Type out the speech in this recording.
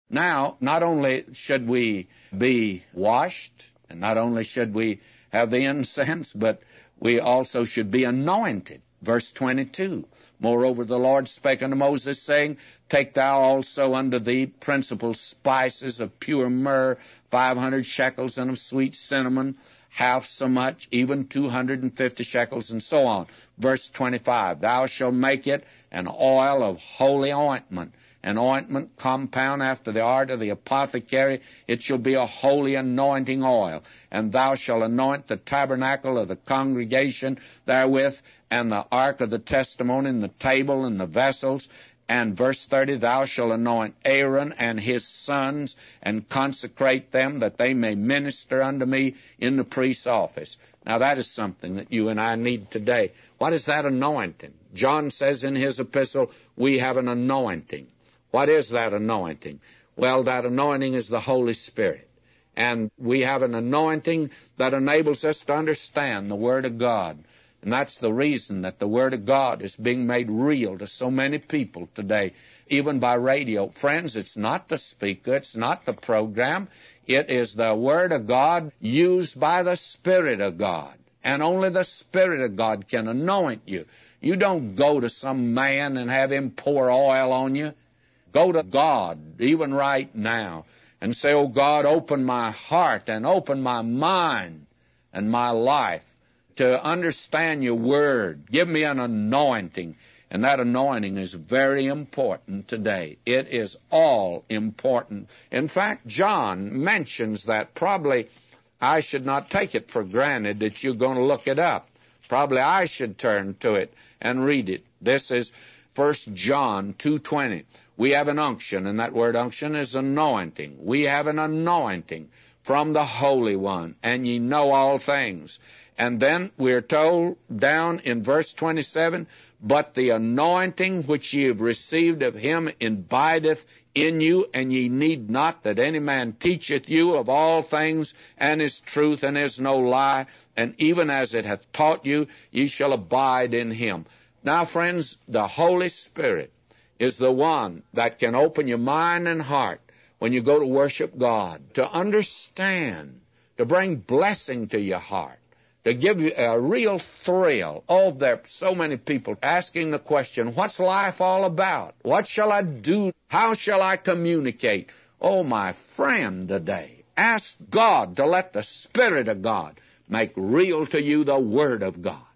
Now, not only should we be washed, and not only should we have the incense, but we also should be anointed. Verse 22, moreover, the Lord spake unto Moses, saying, Take thou also unto thee principal spices of pure myrrh, 500 shekels, and of sweet cinnamon, half so much, even 250 shekels, and so on. Verse 25, Thou shalt make it an oil of holy ointment, an ointment compound after the art of the apothecary. It shall be a holy anointing oil. And thou shalt anoint the tabernacle of the congregation therewith, and the ark of the testimony, and the table, and the vessels. And verse 30, Thou shalt anoint Aaron and his sons, and consecrate them, that they may minister unto me in the priest's office. Now that is something that you and I need today. What is that anointing? John says in his epistle, we have an anointing. What is that anointing? Well, that anointing is the Holy Spirit. And we have an anointing that enables us to understand the Word of God. And that's the reason that the Word of God is being made real to so many people today, even by radio. Friends, it's not the speaker, it's not the program. It is the Word of God used by the Spirit of God. And only the Spirit of God can anoint you. You don't go to some man and have him pour oil on you. Go to God, even right now, and say, Oh God, open my heart and open my mind and my life to understand your Word. Give me an anointing. And that anointing is very important today. It is all important. In fact, John mentions that. Probably I should not take it for granted that you're going to look it up. Probably I should turn to it and read it. This is 1 John 2:20. We have an unction, and that word unction is anointing. We have an anointing from the Holy One, and ye know all things. And then we're told down in verse 27, But the anointing which ye have received of him abideth in you, and ye need not that any man teacheth you of all things, and is truth, and is no lie. And even as it hath taught you, ye shall abide in him. Now, friends, the Holy Spirit is the one that can open your mind and heart when you go to worship God, to understand, to bring blessing to your heart, to give you a real thrill. Oh, there are so many people asking the question, what's life all about? What shall I do? How shall I communicate? Oh, my friend, today, ask God to let the Spirit of God make real to you the Word of God.